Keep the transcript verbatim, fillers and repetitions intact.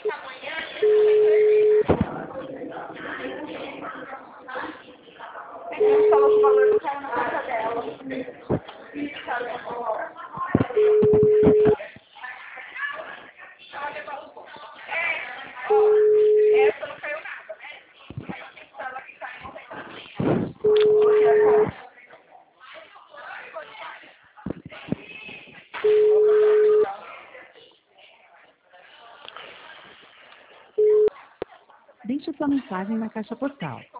Ele falou que o valor não caiu na conta dela. Essa não caiu nada, né? Ela que caiu, não Deixe sua mensagem na caixa postal.